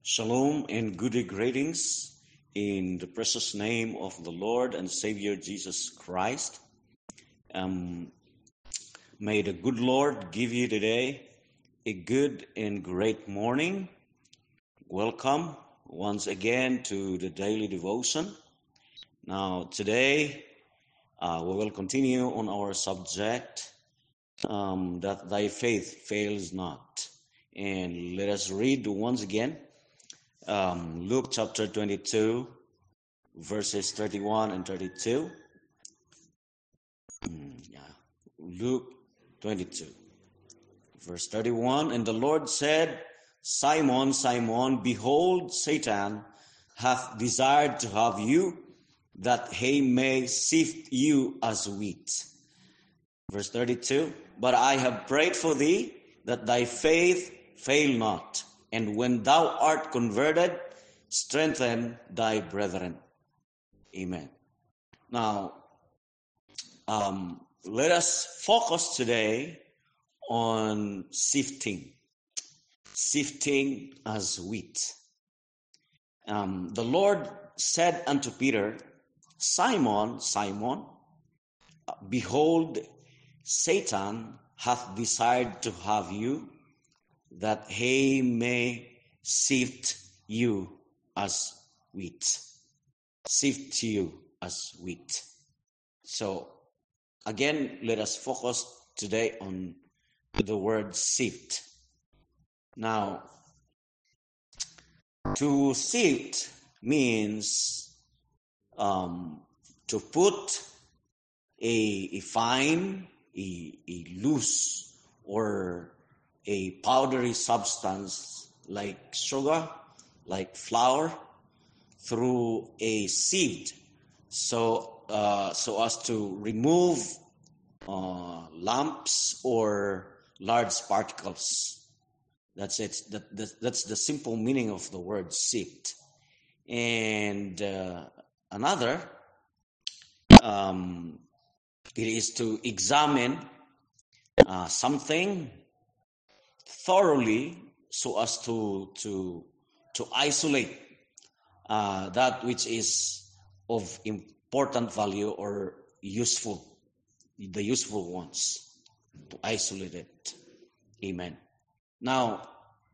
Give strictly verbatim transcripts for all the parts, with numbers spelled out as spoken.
Shalom and good greetings in the precious name of the Lord and Savior Jesus Christ. Um, may the good Lord give you today a good and great morning. Welcome once again to the daily devotion. Now today uh, we will continue on our subject um, that thy faith fails not. And let us read once again Um, Luke chapter twenty-two, verses thirty-one and thirty-two. Mm, yeah. Luke twenty-two, verse thirty-one. And the Lord said, Simon, Simon, behold, Satan hath desired to have you, that he may sift you as wheat. Verse thirty-two. But I have prayed for thee, that thy faith fail not. And when thou art converted, strengthen thy brethren. Amen. Now, um, let us focus today on sifting. Sifting as wheat. Um, the Lord said unto Peter, Simon, Simon, behold, Satan hath desired to have you, that he may sift you as wheat. Sift you as wheat. So, again, let us focus today on the word sift. Now, to sift means um, to put a, a fine, a, a loose, or a powdery substance like sugar, like flour, through a sieve, so uh, so as to remove uh, lumps or large particles. That's it. That, that that's the simple meaning of the word sift. And uh, another, um, it is to examine uh, something thoroughly, so as to to to isolate uh, that which is of important value or useful, the useful ones, to isolate it. Amen. Now,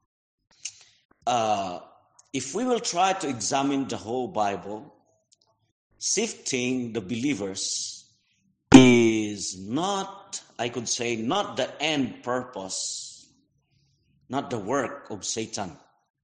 uh, if we will try to examine the whole Bible, sifting the believers is not, I could say, not the end purpose, not the work of Satan.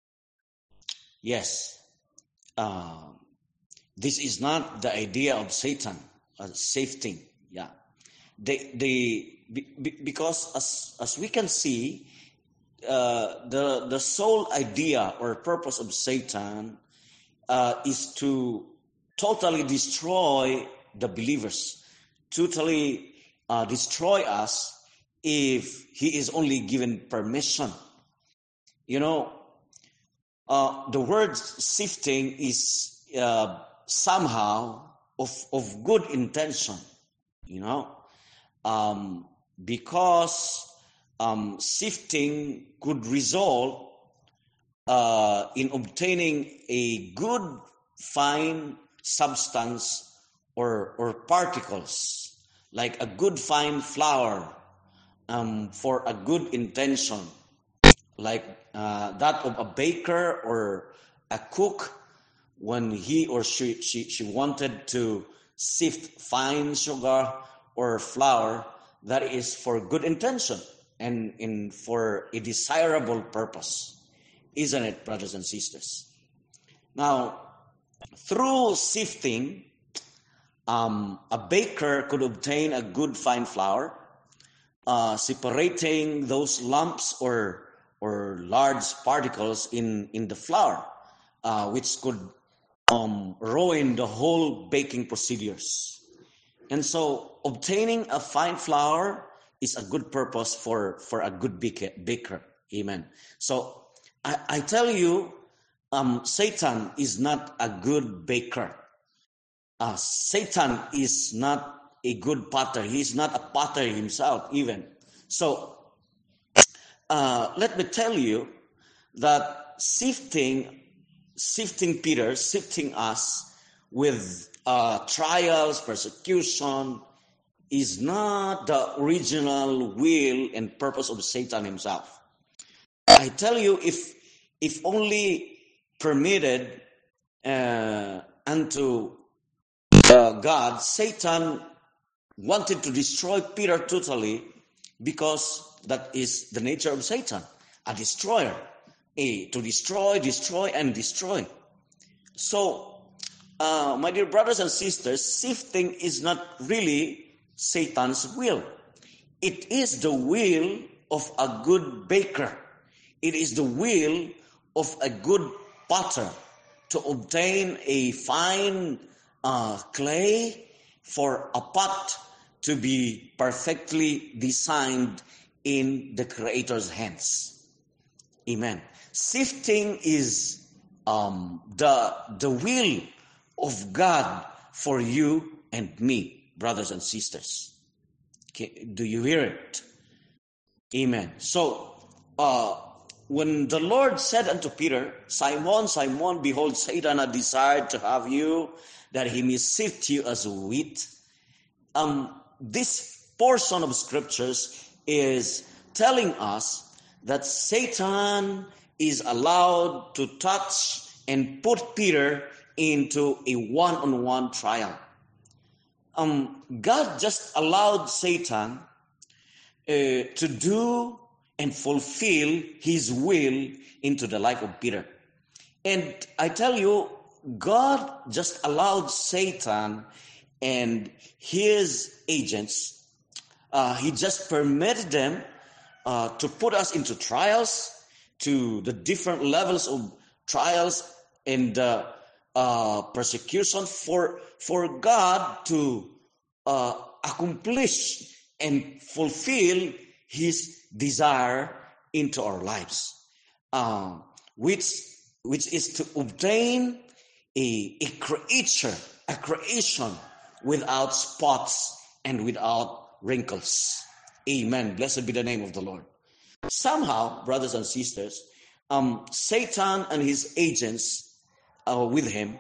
Yes, uh, this is not the idea of Satan, uh, sifting. Yeah, they they be, because as as we can see, uh, the the sole idea or purpose of Satan uh, is to totally destroy the believers, totally uh, destroy us if he is only given permission. You know. Uh, the word sifting is uh, somehow of, of good intention, you know, um, because um, sifting could result uh, in obtaining a good, fine substance or, or particles, like a good, fine flour um, for a good intention, like uh, that of a baker or a cook when he or she, she she wanted to sift fine sugar or flour, that is for good intention and in for a desirable purpose, isn't it, brothers and sisters? Now, through sifting, um, a baker could obtain a good fine flour, uh, separating those lumps or or large particles in, in the flour, uh, which could um, ruin the whole baking procedures. And so obtaining a fine flour is a good purpose for, for a good baker. Amen. So I, I tell you, um, Satan is not a good baker. Uh, Satan is not a good potter. He is not a potter himself even. So uh, let me tell you, that sifting, sifting Peter, sifting us with uh, trials, persecution, is not the original will and purpose of Satan himself. I tell you, if if only permitted uh, unto uh, God, Satan wanted to destroy Peter totally, because that is the nature of Satan, a destroyer, a, to destroy, destroy, and destroy. So, uh, my dear brothers and sisters, sifting is not really Satan's will. It is the will of a good baker. It is the will of a good potter to obtain a fine uh, clay for a pot to be perfectly designed in the Creator's hands. Amen. Sifting is um, the, the will of God for you and me, brothers and sisters. Okay, do you hear it? Amen. So, uh, when the Lord said unto Peter, Simon, Simon, behold, Satan hath desired to have you, that he may sift you as wheat. Um, this portion of scriptures is telling us that Satan is allowed to touch and put Peter into a one-on-one trial. Um, God just allowed Satan uh, to do and fulfill his will into the life of Peter. And I tell you, God just allowed Satan and his agents, uh, he just permitted them uh, to put us into trials, to the different levels of trials and uh, uh, persecution for, for God to uh, accomplish and fulfill his desire into our lives, uh, which which is to obtain a, a creature, a creation without spots and without wrinkles. Amen. Blessed be the name of the Lord. Somehow, brothers and sisters, um, Satan and his agents uh, with him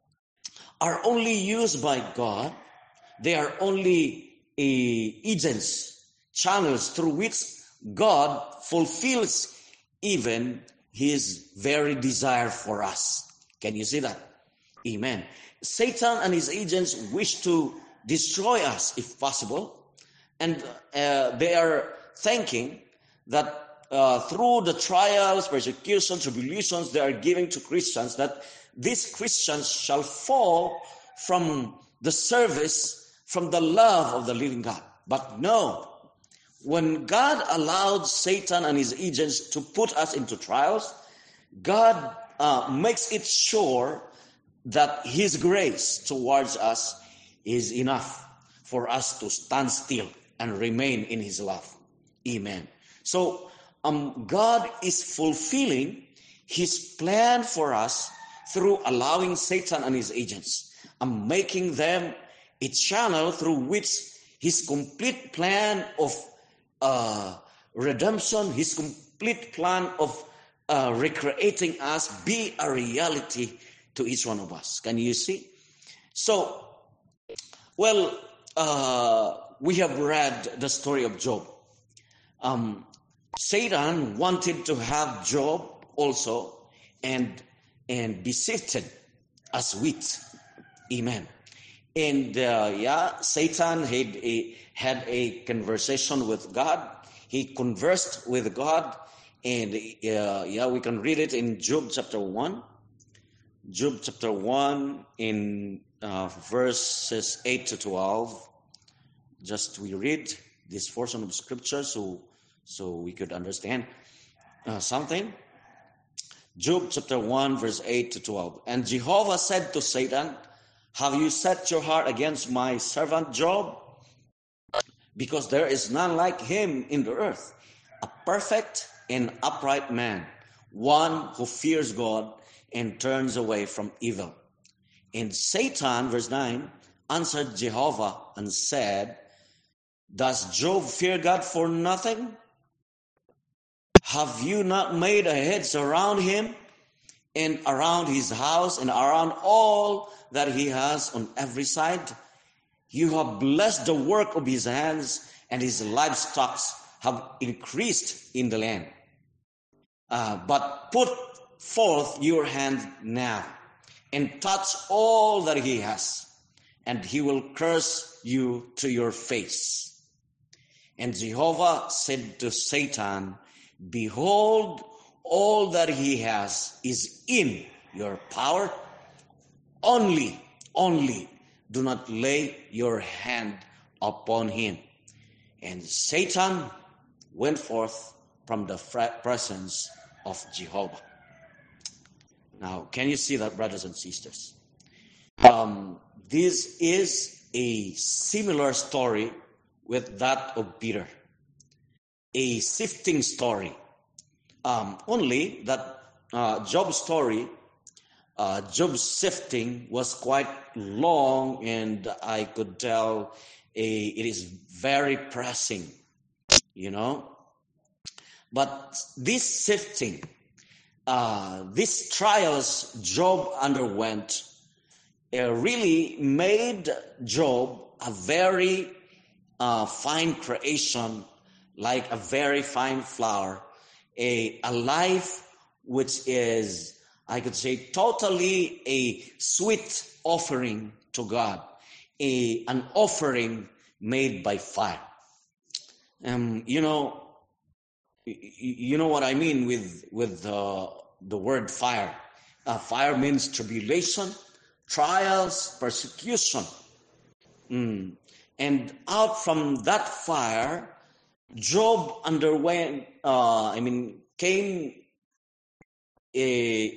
are only used by God. They are only uh, agents, channels through which God fulfills even his very desire for us. Can you see that? Amen. Satan and his agents wish to destroy us if possible. And uh, they are thinking that uh, through the trials, persecution, tribulations they are giving to Christians, that these Christians shall fall from the service, from the love of the living God. But no. When God allowed Satan and his agents to put us into trials, God uh, makes it sure that his grace towards us is enough for us to stand still and remain in his love. Amen. So um, God is fulfilling his plan for us through allowing Satan and his agents and making them a channel through which his complete plan of Uh, redemption, his complete plan of uh, recreating us be a reality to each one of us. Can you see? So, well, uh, we have read the story of Job. Um, Satan wanted to have Job also and and be sifted as wheat. Amen. And uh, yeah, Satan had a, had a conversation with God. He conversed with God. And uh, yeah, we can read it in Job chapter one. Job chapter one in uh, verses eight to twelve. Just we read this portion of scripture so, so we could understand uh, something. Job chapter one verse eight to twelve. And Jehovah said to Satan, have you set your heart against my servant Job? Because there is none like him in the earth, a perfect and upright man, one who fears God and turns away from evil. And Satan, verse nine, answered Jehovah and said, does Job fear God for nothing? Have you not made a hedge around him and around his house and around all that he has on every side? You have blessed the work of his hands, and his livestock have increased in the land. Uh, but put forth your hand now and touch all that he has, and he will curse you to your face. And Jehovah said to Satan, behold, all that he has is in your power. Only, only do not lay your hand upon him. And Satan went forth from the presence of Jehovah. Now, can you see that, brothers and sisters? Um, this is a similar story with that of Peter. A sifting story. Um, only that uh, Job's story, uh, Job's sifting was quite long, and I could tell a, it is very pressing, you know. But this sifting, uh, these trials Job underwent, uh, really made Job a very uh, fine creation, like a very fine flower. A, a life which is, I could say, totally a sweet offering to God, a, an offering made by fire. Um, you know, you know what I mean with with uh, the word fire. Uh, fire means tribulation, trials, persecution, mm. and out from that fire, Job underwent, uh, I mean, came a,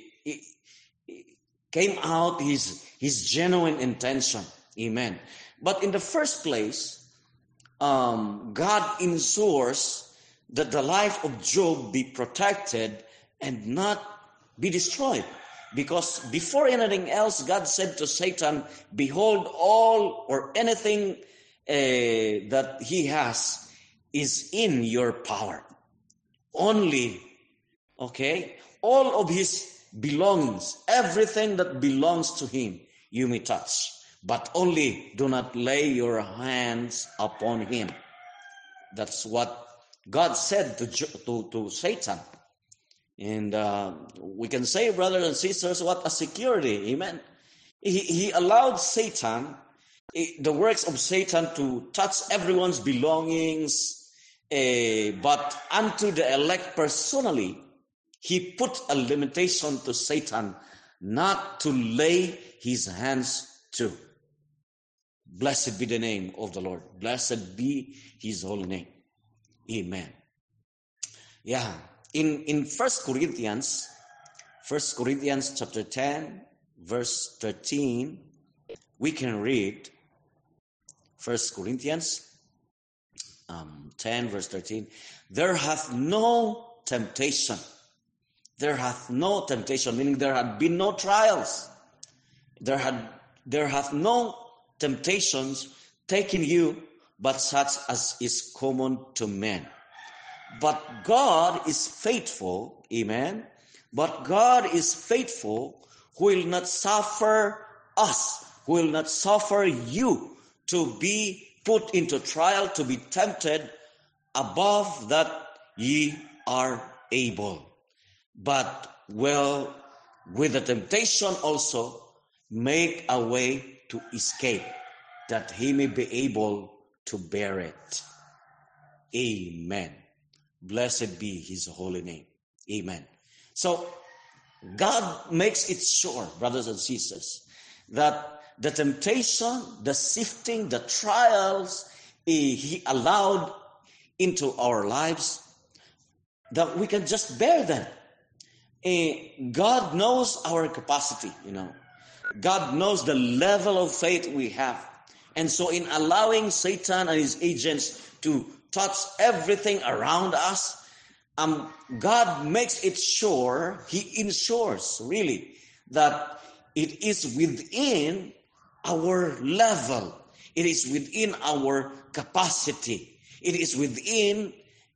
came out his, his genuine intention. Amen. But in the first place, um, God ensures that the life of Job be protected and not be destroyed. Because before anything else, God said to Satan, behold, all or anything uh, that he has is in your power. Only, okay, all of his belongings, everything that belongs to him, you may touch. But only do not lay your hands upon him. That's what God said to, to, to Satan. And uh, we can say, brothers and sisters, what a security. Amen. He, he allowed Satan, the works of Satan, to touch everyone's belongings. Uh, but unto the elect personally, he put a limitation to Satan not to lay his hands to. Blessed be the name of the Lord. Blessed be his holy name. Amen. Yeah. In, in First Corinthians, First Corinthians chapter ten, verse thirteen, we can read First Corinthians Um, ten verse thirteen, there hath no temptation, there hath no temptation, meaning there had been no trials, there had there hath no temptations taken you, but such as is common to men. But God is faithful, amen, but God is faithful, who will not suffer us, who will not suffer you to be put into trial, to be tempted above that ye are able. But will with the temptation also make a way to escape, that he may be able to bear it. Amen. Blessed be his holy name. Amen. So God makes it sure, brothers and sisters, that the temptation, the sifting, the trials he allowed into our lives, that we can just bear them. God knows our capacity, you know. God knows the level of faith we have. And so in allowing Satan and his agents to touch everything around us, um, God makes it sure, he ensures really that it is within our level. It is within our capacity. It is within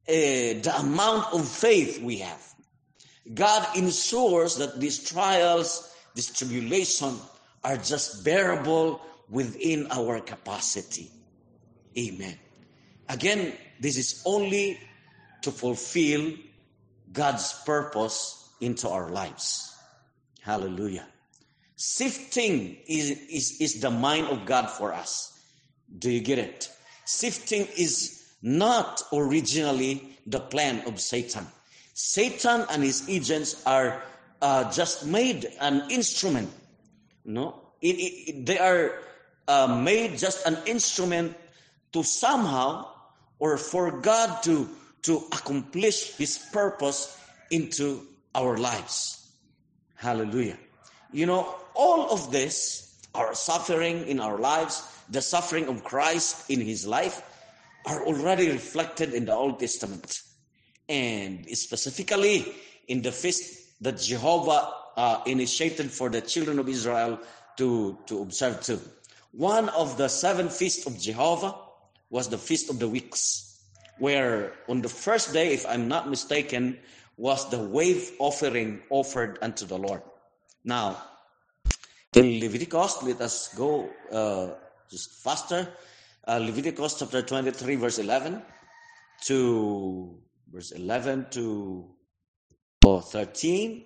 the amount of faith we have. God ensures that these trials, this tribulation are just bearable within our capacity. Amen. Again, this is only to fulfill God's purpose into our lives. Hallelujah. Sifting is, is, is the mind of God for us. Do you get it? Sifting is not originally the plan of Satan. Satan and his agents are uh, just made an instrument. No, it, it, they are uh, made just an instrument to somehow or for God to, to accomplish his purpose into our lives. Hallelujah. You know, all of this, our suffering in our lives, the suffering of Christ in his life, are already reflected in the Old Testament. And specifically in the feast that Jehovah uh, initiated for the children of Israel to, to observe too. One of the seven feasts of Jehovah was the Feast of the Weeks, where on the first day, if I'm not mistaken, was the wave offering offered unto the Lord. Now, in Leviticus, let us go uh, just faster. Uh, Leviticus chapter twenty-three, verse eleven to verse eleven to oh, thirteen.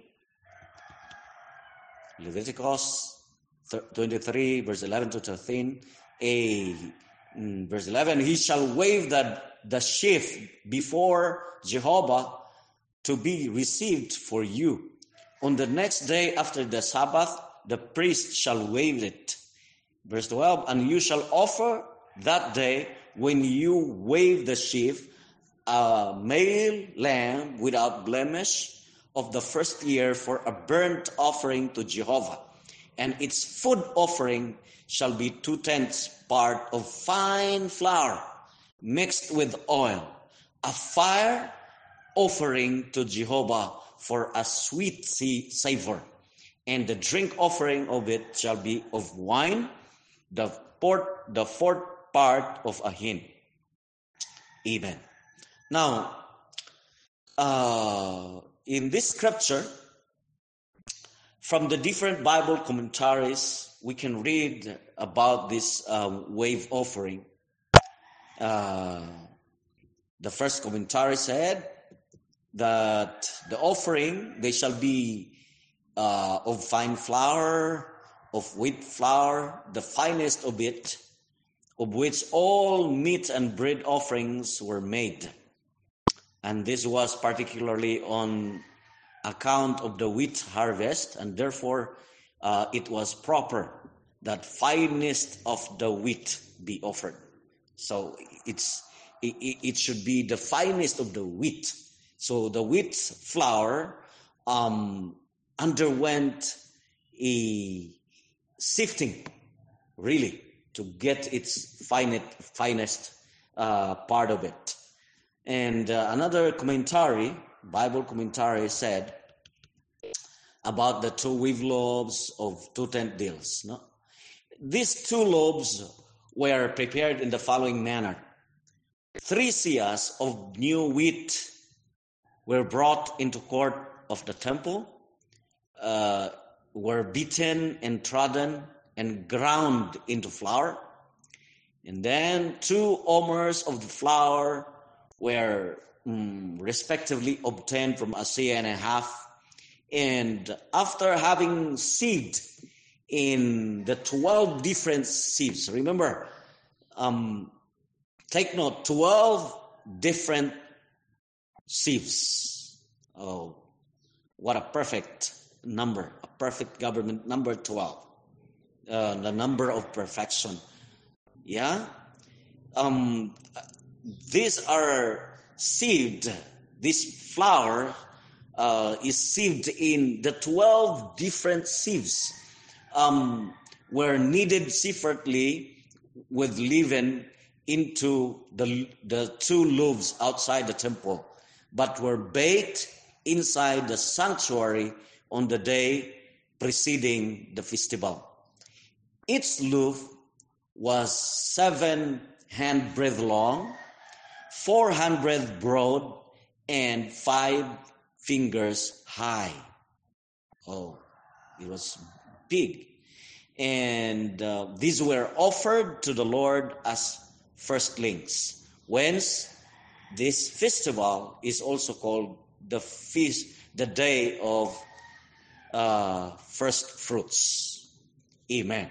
Leviticus twenty-three, verse eleven to thirteen. A mm, verse eleven, he shall wave the, the sheaf before Jehovah to be received for you. On the next day after the Sabbath, the priest shall wave it. Verse twelve, and you shall offer that day when you wave the sheaf, a male lamb without blemish of the first year for a burnt offering to Jehovah. And its food offering shall be two-tenths part of fine flour mixed with oil, a fire offering to Jehovah for a sweet savor. And the drink offering of it shall be of wine, the fourth, the fourth part of a hin. Amen. Now, uh, in this scripture, from the different Bible commentaries, we can read about this uh, wave offering. Uh, the first commentary said that the offering, they shall be uh, of fine flour, of wheat flour, the finest of it, of which all meat and bread offerings were made. And this was particularly on account of the wheat harvest, and therefore uh, it was proper that finest of the wheat be offered. So it's it, it should be the finest of the wheat. So the wheat flour um, underwent a sifting, really, to get its finest, finest uh, part of it. And uh, another commentary, Bible commentary, said about the two wave loaves of two-tenth deals. No? These two loaves were prepared in the following manner. Three seahs of new wheat were brought into court of the temple, uh, were beaten and trodden and ground into flour. And then two omers of the flour were um, respectively obtained from a seah and a half. And after having sieved in the twelve different sieves, remember, um, take note, twelve different sieves. Oh, what a perfect number, a perfect government number, twelve. Uh, the number of perfection. Yeah? Um, these are sieved, this flour uh, is sieved in the twelve different sieves, um, were kneaded separately with leaven into the, the two loaves outside the temple, but were baked inside the sanctuary on the day preceding the festival. Each loaf was seven handbreadth long, four hundred broad and five fingers high. Oh, it was big. And uh, these were offered to the Lord as firstlings. Whence this festival is also called the feast, the day of uh, first fruits. Amen.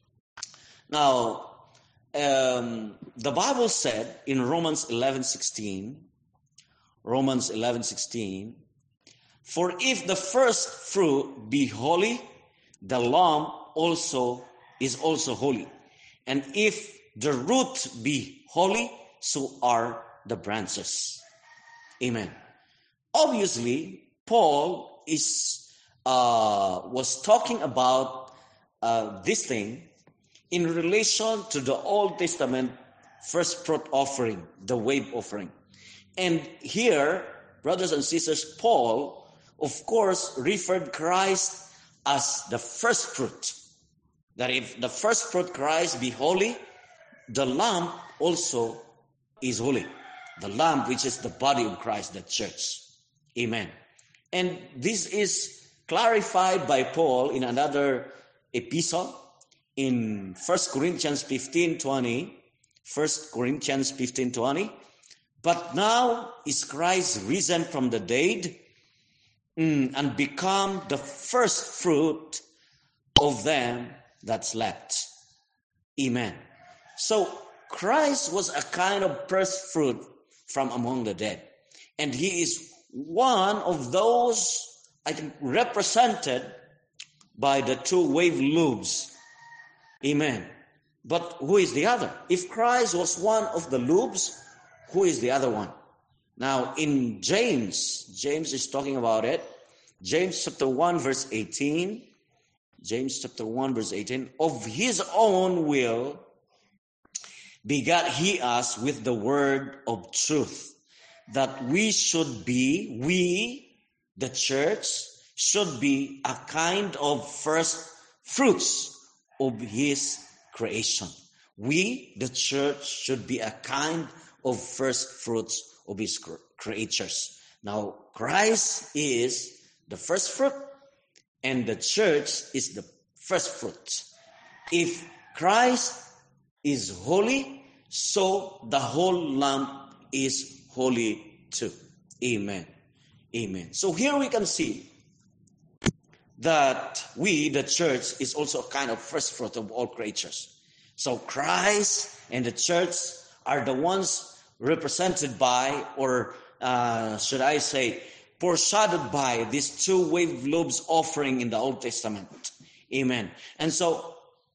Now, um, the Bible said in Romans eleven sixteen, Romans eleven sixteen, for if the first fruit be holy, the lamb also is also holy. And if the root be holy, so are the branches. Amen. Obviously, Paul is uh, was talking about uh, this thing in relation to the Old Testament first fruit offering, the wave offering. And here, brothers and sisters, Paul, of course, referred Christ as the first fruit. That if the first fruit Christ be holy, the lamb also is holy. The lamb, which is the body of Christ, the church. Amen. And this is clarified by Paul in another epistle in First Corinthians fifteen twenty. First Corinthians fifteen twenty. But now is Christ risen from the dead mm, and become the first fruit of them that slept. Amen. So Christ was a kind of first fruit from among the dead. And he is one of those, I think, represented by the two wave loops. Amen. But who is the other? If Christ was one of the loops, who is the other one? Now, in James, James is talking about it. James chapter one, verse eighteen. James chapter one, verse eighteen. Of his own will begat he us with the word of truth, that we should be, we, the church, should be a kind of first fruits of his creation. We, the church, should be a kind of first fruits of his creatures. Now, Christ is the first fruit, and the church is the first fruit. If Christ is holy, so the whole lamb is holy too. Amen. Amen. So here we can see that we, the church, is also a kind of first fruit of all creatures. So Christ and the church are the ones represented by, or uh, should I say, foreshadowed by these two wave lobes offering in the Old Testament. Amen. And so,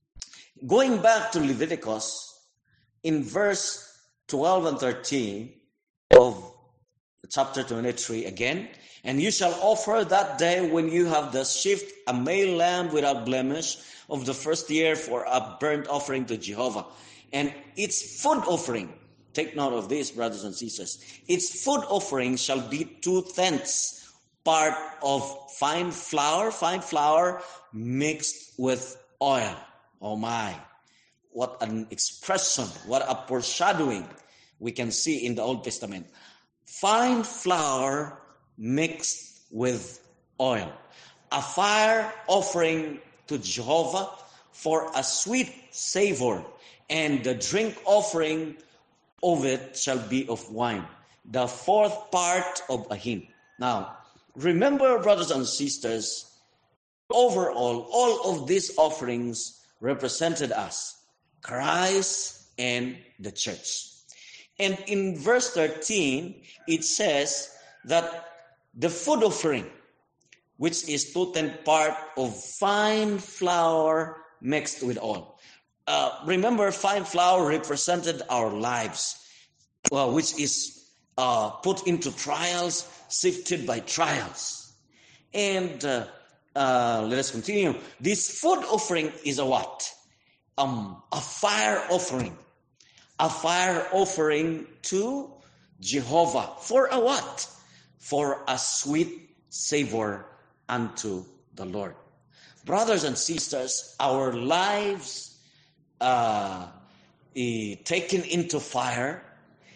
going back to Leviticus, in verse twelve and thirteen of chapter twenty-three again, and you shall offer that day when you have the sheaf a male lamb without blemish of the first year for a burnt offering to Jehovah. And its food offering, take note of this, brothers and sisters, its food offering shall be two-tenths part of fine flour, fine flour mixed with oil. Oh my, what an expression, what a foreshadowing we can see in the Old Testament. Fine flour mixed with oil. A fire offering to Jehovah for a sweet savor, and the drink offering of it shall be of wine, the fourth part of a hin. Now, remember, brothers and sisters, overall, all of these offerings represented us, Christ and the church. And in verse thirteen, it says that the food offering, which is two-tenths part of fine flour mixed with oil. Uh, remember, fine flour represented our lives, well, which is uh, put into trials, sifted by trials. And uh, uh, let us continue. This food offering is a what? Um, a fire offering. A fire offering to Jehovah. For a what? For a sweet savor unto the Lord. Brothers and sisters, our lives uh, taken into fire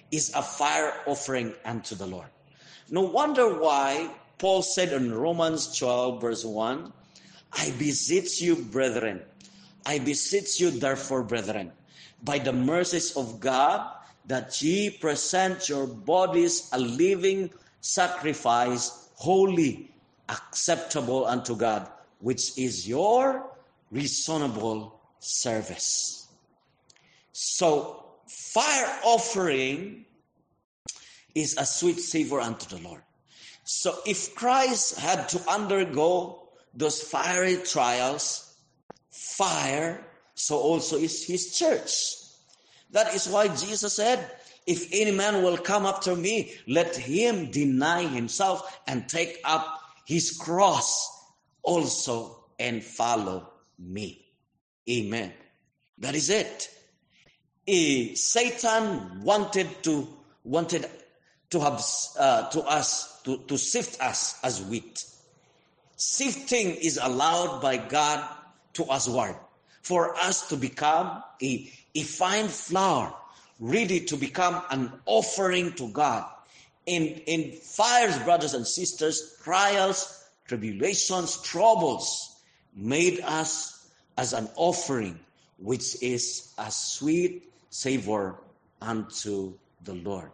is a fire offering unto the Lord. No wonder why Paul said in Romans twelve verse one, I beseech you, brethren, I beseech you therefore, brethren, by the mercies of God, that ye present your bodies a living sacrifice, holy, acceptable unto God, which is your reasonable service. So, fire offering is a sweet savor unto the Lord. So, if Christ had to undergo those fiery trials, fire, so also is his church. That is why Jesus said, if any man will come after me, let him deny himself and take up his cross also and follow me. Amen. That is it. Eh, Satan wanted to wanted to have uh, to us to, to sift us as wheat. Sifting is allowed by God to us word for us to become a, a fine flour, ready to become an offering to God. In, in fires, brothers and sisters, trials, tribulations, troubles made us as an offering, which is a sweet savor unto the Lord.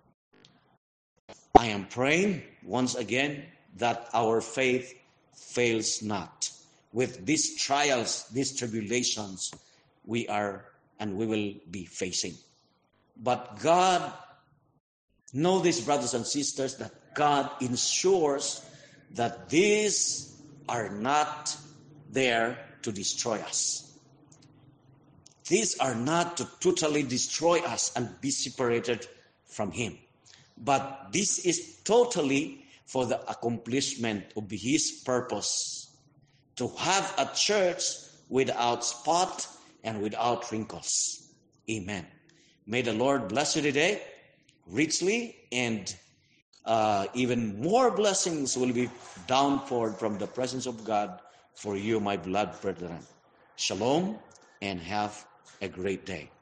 I am praying once again that our faith fails not. With these trials, these tribulations, we are and we will be facing. But God, know this, brothers and sisters, that God ensures that these are not there to destroy us. These are not to totally destroy us and be separated from Him. But this is totally for the accomplishment of His purpose, to have a church without spot and without wrinkles. Amen. May the Lord bless you today richly, and uh, even more blessings will be downpoured from the presence of God for you, my beloved brethren. Shalom, and have a great day.